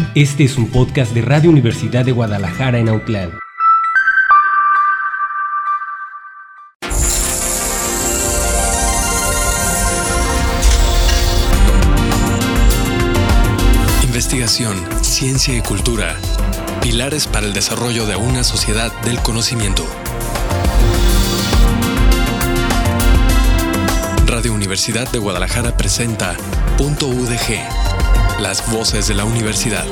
Este es un podcast de Radio Universidad de Guadalajara en Autlán. Investigación, ciencia y cultura. Pilares para el desarrollo de una sociedad del conocimiento. Radio Universidad de Guadalajara presenta .udg, las voces de la universidad.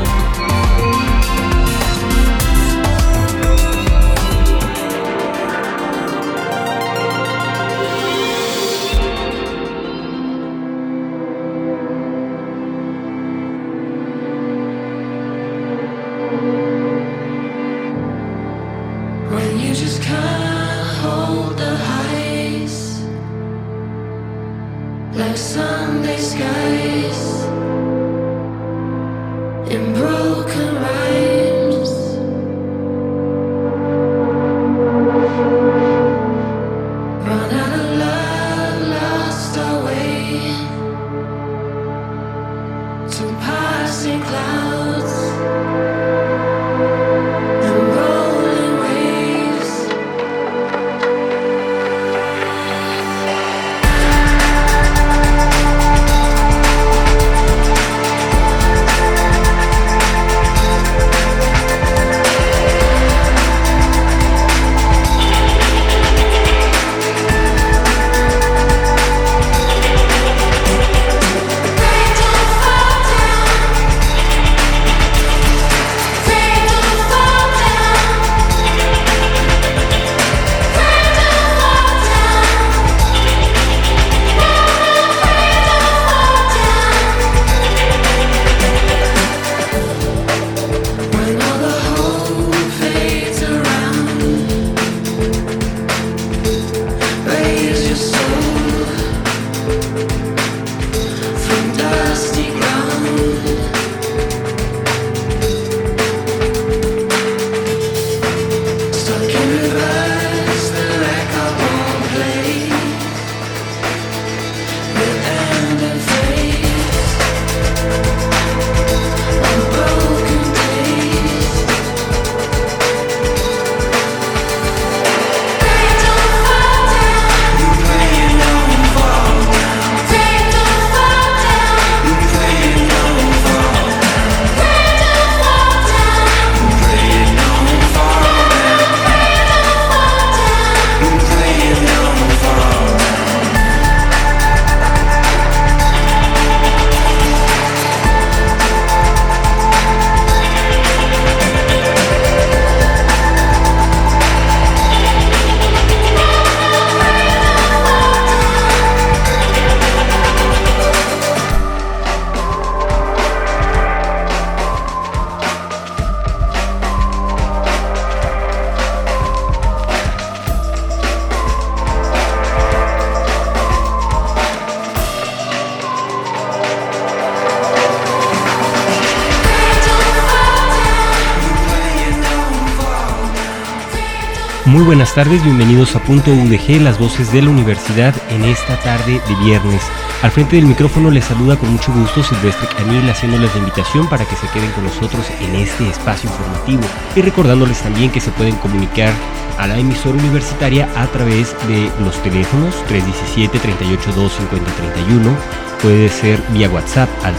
Muy buenas tardes, bienvenidos a .udg, las voces de la universidad en esta tarde de viernes. Al frente del micrófono les saluda con mucho gusto Silvestre Canil, haciéndoles la invitación para que se queden con nosotros en este espacio informativo y recordándoles también que se pueden comunicar a la emisora universitaria a través de los teléfonos 317-382-5031, puede ser vía WhatsApp al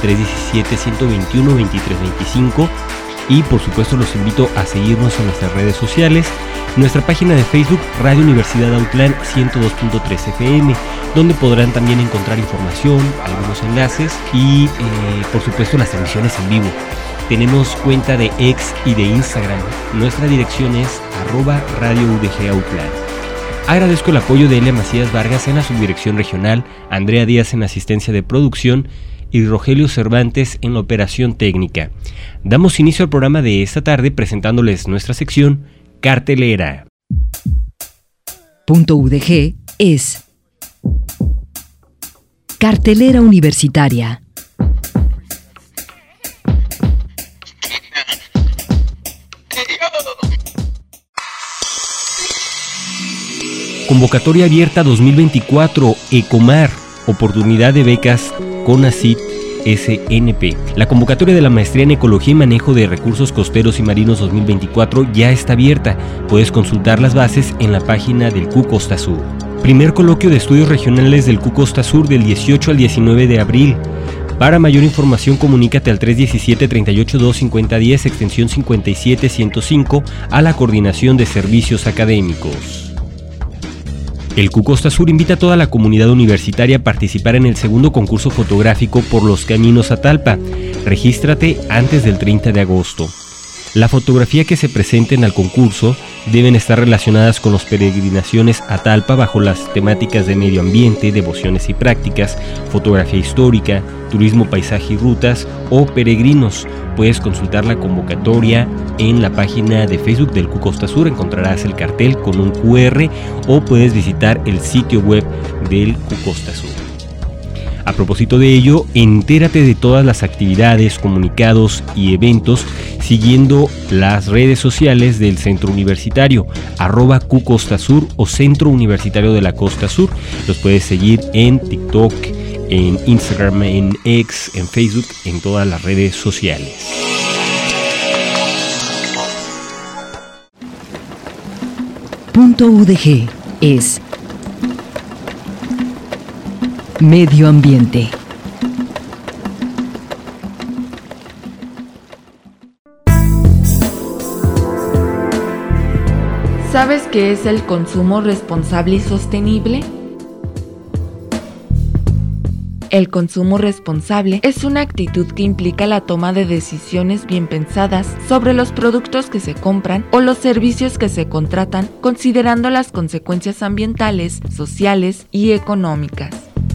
317-121-2325 y por supuesto los invito a seguirnos en nuestras redes sociales. Nuestra página de Facebook, Radio Universidad Autlán 102.3 FM, donde podrán también encontrar información, algunos enlaces y por supuesto las transmisiones en vivo. Tenemos cuenta de X y de Instagram. Nuestra dirección es @RadioUDGAutlán. Agradezco el apoyo de Elia Macías Vargas en la subdirección regional, Andrea Díaz en la asistencia de producción y Rogelio Cervantes en la operación técnica. Damos inicio al programa de esta tarde presentándoles nuestra sección Cartelera. .udg es Cartelera Universitaria. Convocatoria abierta 2024, ECOMAR, oportunidad de becas CONACYT SNP. La convocatoria de la Maestría en Ecología y Manejo de Recursos Costeros y Marinos 2024 ya está abierta. Puedes consultar las bases en la página del CU Costa Sur. Primer coloquio de estudios regionales del CU Costa Sur del 18 al 19 de abril. Para mayor información, comunícate al 317-382-5010, extensión 57105, a la Coordinación de Servicios Académicos. El CU Costa Sur invita a toda la comunidad universitaria a participar en el segundo concurso fotográfico por los caminos a Talpa. Regístrate antes del 30 de agosto. La fotografía que se presenten al concurso deben estar relacionadas con las peregrinaciones a Talpa bajo las temáticas de medio ambiente, devociones y prácticas, fotografía histórica, turismo, paisaje y rutas o peregrinos. Puedes consultar la convocatoria en la página de Facebook del CU Costa Sur, encontrarás el cartel con un QR o puedes visitar el sitio web del CU Costa Sur. A propósito de ello, entérate de todas las actividades, comunicados y eventos siguiendo las redes sociales del Centro Universitario, @CU Costa Sur o Centro Universitario de la Costa Sur. Los puedes seguir en TikTok, en Instagram, en X, en Facebook, en todas las redes sociales. Punto UDG es Medio Ambiente. ¿Sabes qué es el consumo responsable y sostenible? El consumo responsable es una actitud que implica la toma de decisiones bien pensadas sobre los productos que se compran o los servicios que se contratan, considerando las consecuencias ambientales, sociales y económicas.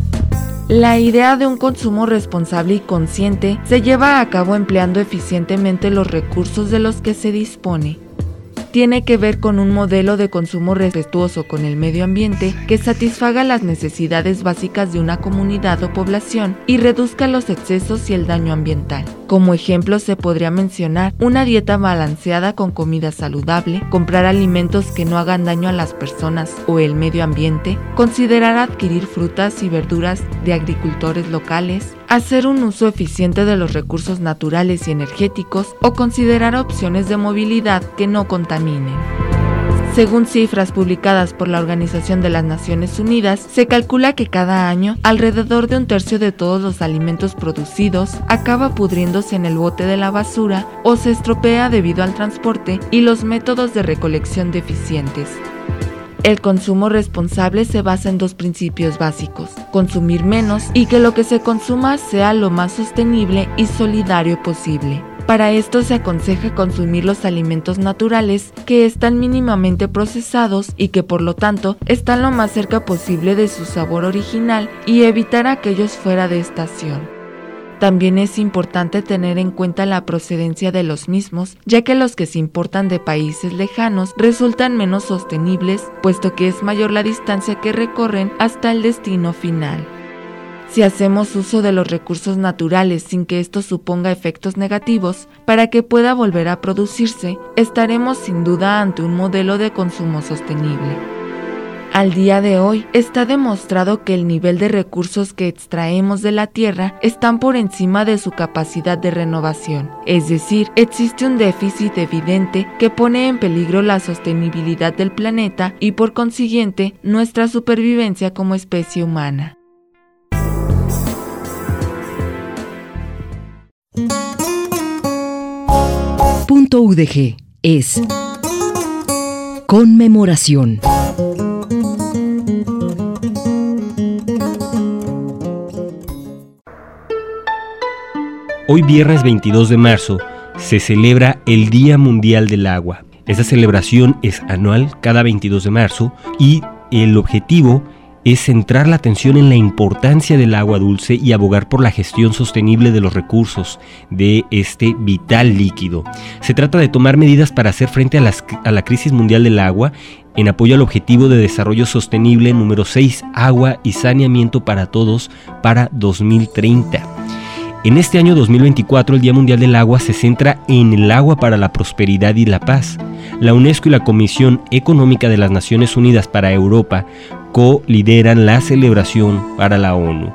La idea de un consumo responsable y consciente se lleva a cabo empleando eficientemente los recursos de los que se dispone. Tiene que ver con un modelo de consumo respetuoso con el medio ambiente que satisfaga las necesidades básicas de una comunidad o población y reduzca los excesos y el daño ambiental. Como ejemplo se podría mencionar una dieta balanceada con comida saludable, comprar alimentos que no hagan daño a las personas o el medio ambiente, considerar adquirir frutas y verduras de agricultores locales, hacer un uso eficiente de los recursos naturales y energéticos o considerar opciones de movilidad que no contaminen. Según cifras publicadas por la Organización de las Naciones Unidas, se calcula que cada año alrededor de 1/3 de todos los alimentos producidos acaba pudriéndose en el bote de la basura o se estropea debido al transporte y los métodos de recolección deficientes. El consumo responsable se basa en dos principios básicos: consumir menos y que lo que se consuma sea lo más sostenible y solidario posible. Para esto se aconseja consumir los alimentos naturales que están mínimamente procesados y que por lo tanto están lo más cerca posible de su sabor original y evitar aquellos fuera de estación. También es importante tener en cuenta la procedencia de los mismos, ya que los que se importan de países lejanos resultan menos sostenibles, puesto que es mayor la distancia que recorren hasta el destino final. Si hacemos uso de los recursos naturales sin que esto suponga efectos negativos, para que pueda volver a producirse, estaremos sin duda ante un modelo de consumo sostenible. Al día de hoy, está demostrado que el nivel de recursos que extraemos de la tierra están por encima de su capacidad de renovación. Es decir, existe un déficit evidente que pone en peligro la sostenibilidad del planeta y por consiguiente nuestra supervivencia como especie humana. Punto UDG es Conmemoración. Hoy viernes 22 de marzo se celebra el Día Mundial del Agua. Esta celebración es anual cada 22 de marzo y el objetivo es centrar la atención en la importancia del agua dulce y abogar por la gestión sostenible de los recursos de este vital líquido. Se trata de tomar medidas para hacer frente a la crisis mundial del agua en apoyo al Objetivo de Desarrollo Sostenible número 6, Agua y Saneamiento para Todos para 2030. En este año 2024, el Día Mundial del Agua se centra en el agua para la prosperidad y la paz. La UNESCO y la Comisión Económica de las Naciones Unidas para Europa co-lideran la celebración para la ONU.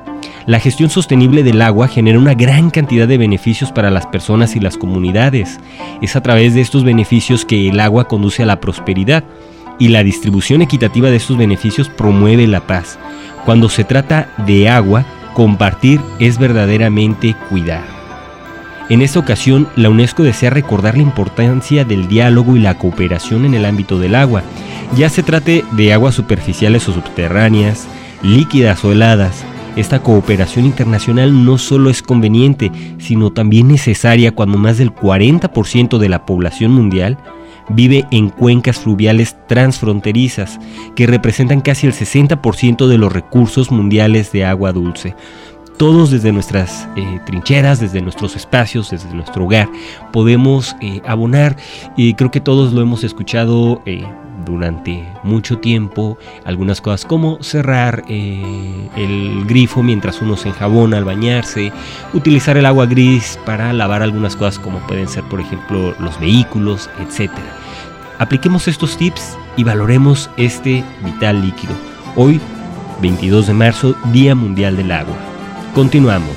La gestión sostenible del agua genera una gran cantidad de beneficios para las personas y las comunidades. Es a través de estos beneficios que el agua conduce a la prosperidad, y la distribución equitativa de estos beneficios promueve la paz. Cuando se trata de agua, compartir es verdaderamente cuidar. En esta ocasión, la UNESCO desea recordar la importancia del diálogo y la cooperación en el ámbito del agua, ya se trate de aguas superficiales o subterráneas, líquidas o heladas. Esta cooperación internacional no solo es conveniente, sino también necesaria cuando más del 40% de la población mundial vive en cuencas fluviales transfronterizas, que representan casi el 60% de los recursos mundiales de agua dulce. Todos desde nuestras trincheras, desde nuestros espacios, desde nuestro hogar, podemos abonar, y creo que todos lo hemos escuchado durante mucho tiempo, algunas cosas como cerrar el grifo mientras uno se enjabona al bañarse, utilizar el agua gris para lavar algunas cosas como pueden ser, por ejemplo, los vehículos, etc. Apliquemos estos tips y valoremos este vital líquido. Hoy, 22 de marzo, Día Mundial del Agua. Continuamos.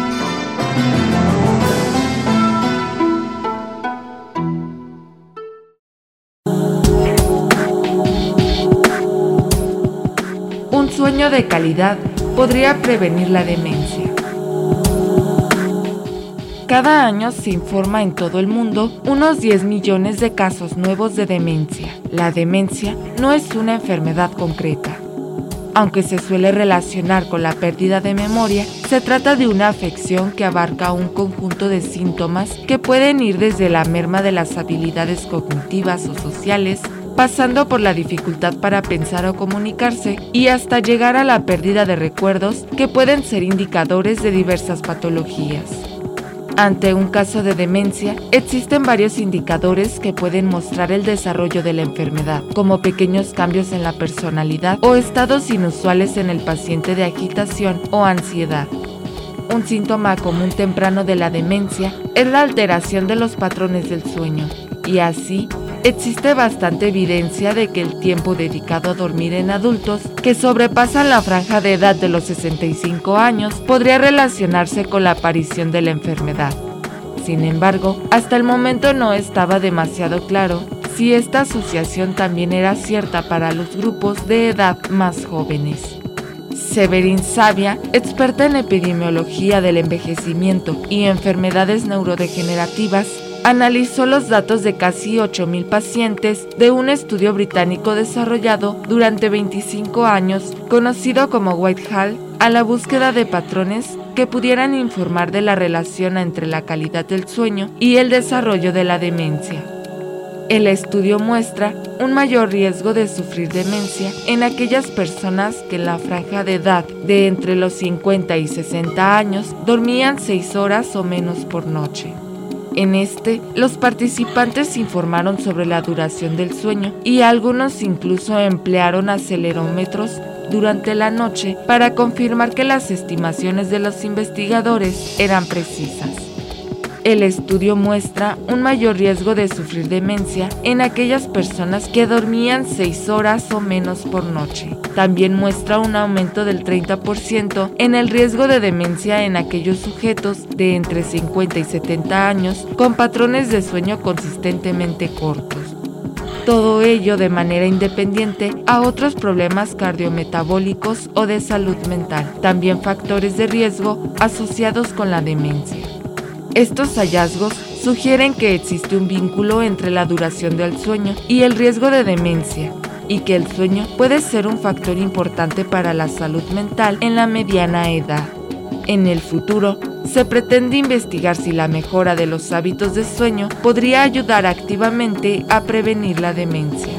Un sueño de calidad podría prevenir la demencia. Cada año se informa en todo el mundo unos 10 millones de casos nuevos de demencia. La demencia no es una enfermedad concreta. Aunque se suele relacionar con la pérdida de memoria, se trata de una afección que abarca un conjunto de síntomas que pueden ir desde la merma de las habilidades cognitivas o sociales, pasando por la dificultad para pensar o comunicarse y hasta llegar a la pérdida de recuerdos, que pueden ser indicadores de diversas patologías. Ante un caso de demencia, existen varios indicadores que pueden mostrar el desarrollo de la enfermedad, como pequeños cambios en la personalidad o estados inusuales en el paciente de agitación o ansiedad. Un síntoma común temprano de la demencia es la alteración de los patrones del sueño, y así existe bastante evidencia de que el tiempo dedicado a dormir en adultos que sobrepasan la franja de edad de los 65 años podría relacionarse con la aparición de la enfermedad. Sin embargo, hasta el momento no estaba demasiado claro si esta asociación también era cierta para los grupos de edad más jóvenes. Severin Savia, experta en epidemiología del envejecimiento y enfermedades neurodegenerativas, analizó los datos de casi 8,000 pacientes de un estudio británico desarrollado durante 25 años, conocido como Whitehall, a la búsqueda de patrones que pudieran informar de la relación entre la calidad del sueño y el desarrollo de la demencia. El estudio muestra un mayor riesgo de sufrir demencia en aquellas personas que en la franja de edad de entre los 50 y 60 años dormían 6 horas o menos por noche. En los participantes informaron sobre la duración del sueño y algunos incluso emplearon acelerómetros durante la noche para confirmar que las estimaciones de los investigadores eran precisas. El estudio muestra un mayor riesgo de sufrir demencia en aquellas personas que dormían 6 horas o menos por noche. También muestra un aumento del 30% en el riesgo de demencia en aquellos sujetos de entre 50 y 70 años con patrones de sueño consistentemente cortos. Todo ello de manera independiente a otros problemas cardiometabólicos o de salud mental, también factores de riesgo asociados con la demencia. Estos hallazgos sugieren que existe un vínculo entre la duración del sueño y el riesgo de demencia, y que el sueño puede ser un factor importante para la salud mental en la mediana edad. En el futuro, se pretende investigar si la mejora de los hábitos de sueño podría ayudar activamente a prevenir la demencia.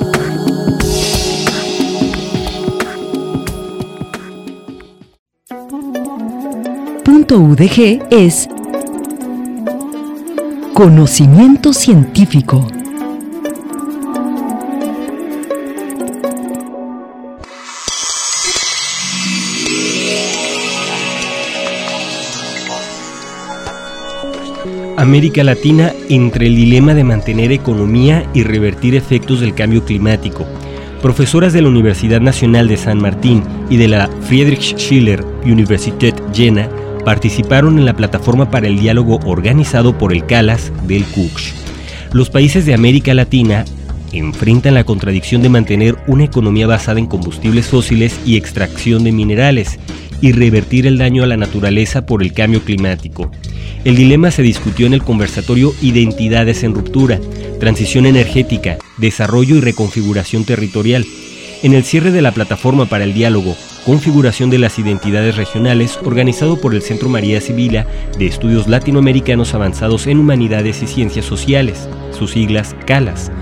Punto UDG es conocimiento científico. América Latina entre el dilema de mantener economía y revertir efectos del cambio climático. Profesoras de la Universidad Nacional de San Martín y de la Friedrich Schiller Universität Jena participaron en la plataforma para el diálogo organizado por el CALAS del CUCH. Los países de América Latina enfrentan la contradicción de mantener una economía basada en combustibles fósiles y extracción de minerales y revertir el daño a la naturaleza por el cambio climático. El dilema se discutió en el conversatorio Identidades en Ruptura, Transición Energética, Desarrollo y Reconfiguración Territorial. En el cierre de la plataforma para el diálogo, Configuración de las Identidades Regionales, organizado por el Centro María Sibila de Estudios Latinoamericanos Avanzados en Humanidades y Ciencias Sociales, sus siglas CALAS.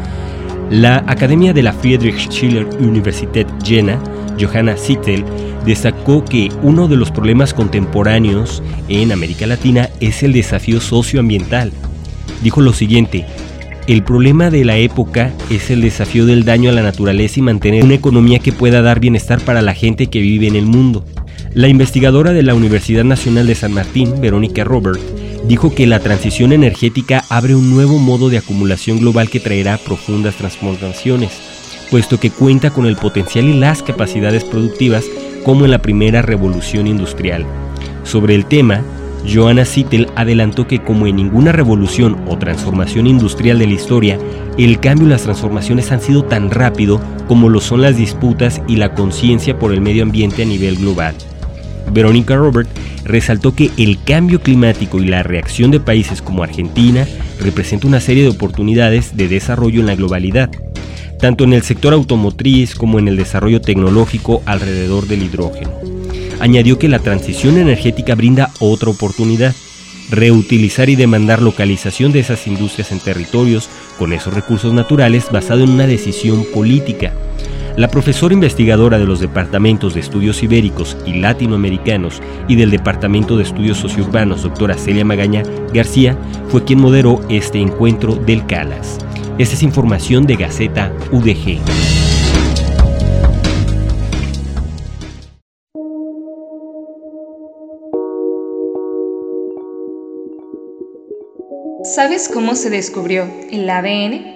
La Academia de la Friedrich Schiller Universität Jena, Johanna Zittel, destacó que uno de los problemas contemporáneos en América Latina es el desafío socioambiental. Dijo lo siguiente: el problema de la época es el desafío del daño a la naturaleza y mantener una economía que pueda dar bienestar para la gente que vive en el mundo. La investigadora de la Universidad Nacional de San Martín, Verónica Robert, dijo que la transición energética abre un nuevo modo de acumulación global que traerá profundas transformaciones, puesto que cuenta con el potencial y las capacidades productivas como en la primera revolución industrial. Sobre el tema, Johanna Zittel adelantó que como en ninguna revolución o transformación industrial de la historia, el cambio y las transformaciones han sido tan rápido como lo son las disputas y la conciencia por el medio ambiente a nivel global. Verónica Robert resaltó que el cambio climático y la reacción de países como Argentina representa una serie de oportunidades de desarrollo en la globalidad, tanto en el sector automotriz como en el desarrollo tecnológico alrededor del hidrógeno. Añadió que la transición energética brinda otra oportunidad: reutilizar y demandar localización de esas industrias en territorios con esos recursos naturales basado en una decisión política. La profesora investigadora de los departamentos de estudios ibéricos y latinoamericanos y del departamento de estudios sociourbanos, doctora Celia Magaña García, fue quien moderó este encuentro del CALAS. Esta es información de Gaceta UDG. ¿Sabes cómo se descubrió el ADN?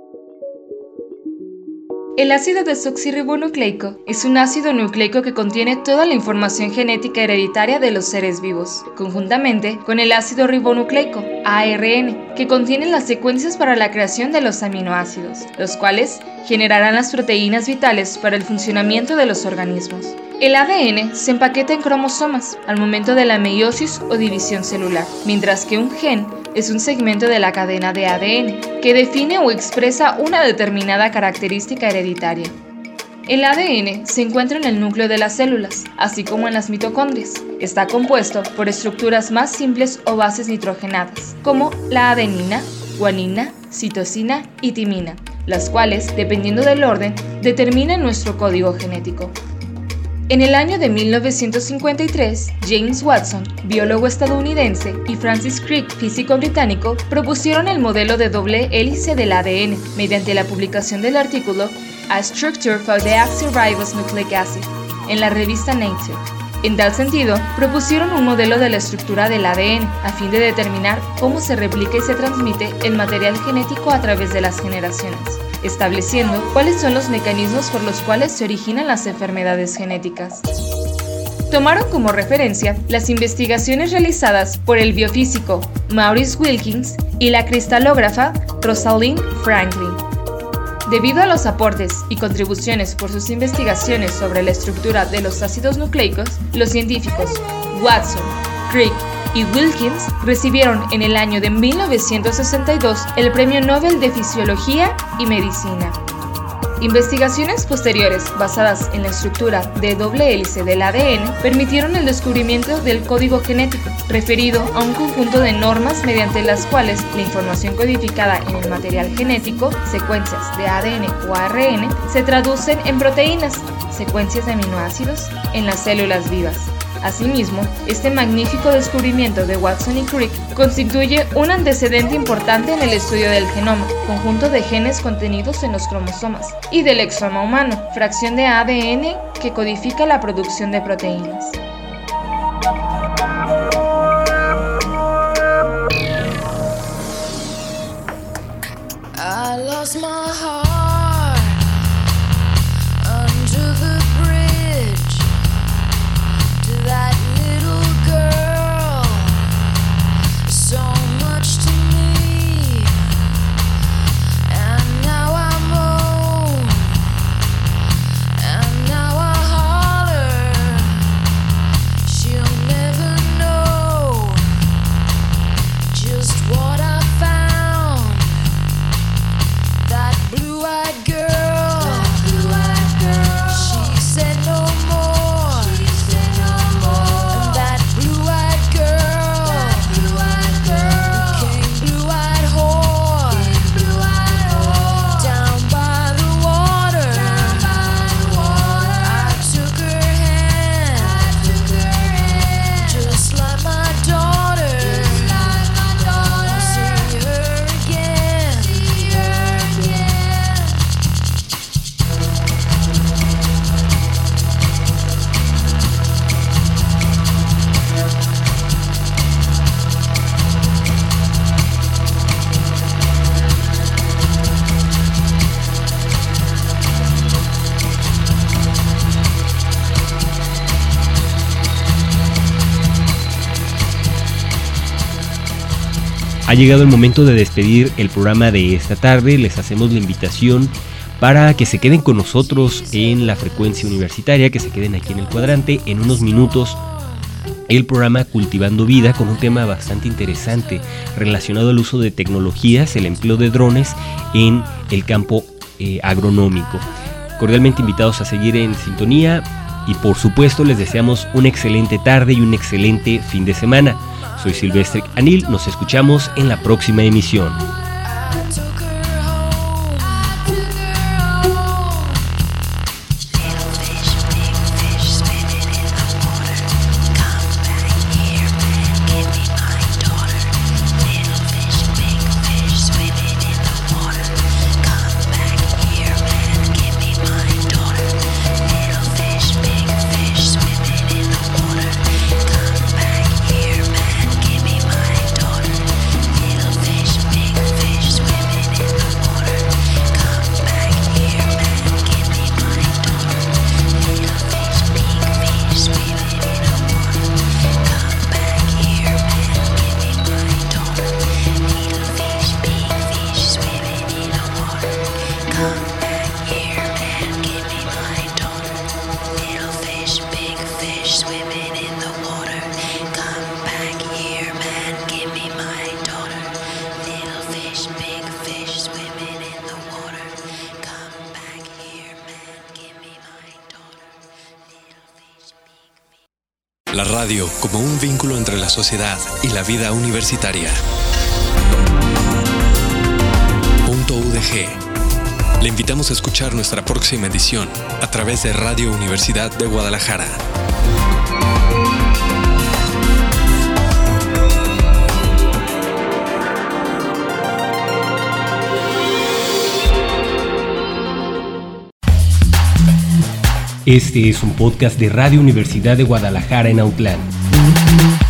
El ácido desoxirribonucleico es un ácido nucleico que contiene toda la información genética hereditaria de los seres vivos, conjuntamente con el ácido ribonucleico, ARN, que contiene las secuencias para la creación de los aminoácidos, los cuales generarán las proteínas vitales para el funcionamiento de los organismos. El ADN se empaqueta en cromosomas al momento de la meiosis o división celular, mientras que un gen es un segmento de la cadena de ADN que define o expresa una determinada característica hereditaria. El ADN se encuentra en el núcleo de las células, así como en las mitocondrias. Está compuesto por estructuras más simples o bases nitrogenadas, como la adenina, guanina, citosina y timina, las cuales, dependiendo del orden, determinan nuestro código genético. En el año de 1953, James Watson, biólogo estadounidense, y Francis Crick, físico británico, propusieron el modelo de doble hélice del ADN mediante la publicación del artículo A Structure for Deoxyribonucleic Acid en la revista Nature. En tal sentido, propusieron un modelo de la estructura del ADN a fin de determinar cómo se replica y se transmite el material genético a través de las generaciones, estableciendo cuáles son los mecanismos por los cuales se originan las enfermedades genéticas. Tomaron como referencia las investigaciones realizadas por el biofísico Maurice Wilkins y la cristalógrafa Rosalind Franklin. Debido a los aportes y contribuciones por sus investigaciones sobre la estructura de los ácidos nucleicos, los científicos Watson, Crick y Wilkins recibieron en el año de 1962 el Premio Nobel de Fisiología y Medicina. Investigaciones posteriores basadas en la estructura de doble hélice del ADN permitieron el descubrimiento del código genético, referido a un conjunto de normas mediante las cuales la información codificada en el material genético, secuencias de ADN o ARN, se traducen en proteínas, secuencias de aminoácidos, en las células vivas. Asimismo, este magnífico descubrimiento de Watson y Crick constituye un antecedente importante en el estudio del genoma, conjunto de genes contenidos en los cromosomas, y del exoma humano, fracción de ADN que codifica la producción de proteínas. I lost my heart Ha llegado el momento de despedir el programa de esta tarde. Les hacemos la invitación para que se queden con nosotros en la frecuencia universitaria, que se queden aquí en el cuadrante. En unos minutos el programa Cultivando Vida, con un tema bastante interesante relacionado al uso de tecnologías, el empleo de drones en el campo agronómico. Cordialmente invitados a seguir en sintonía y por supuesto les deseamos una excelente tarde y un excelente fin de semana. Soy Silvestre Anil, nos escuchamos en la próxima emisión. La radio como un vínculo entre la sociedad y la vida universitaria. .udg. Le invitamos a escuchar nuestra próxima edición a través de Radio Universidad de Guadalajara. Este es un podcast de Radio Universidad de Guadalajara en Autlán.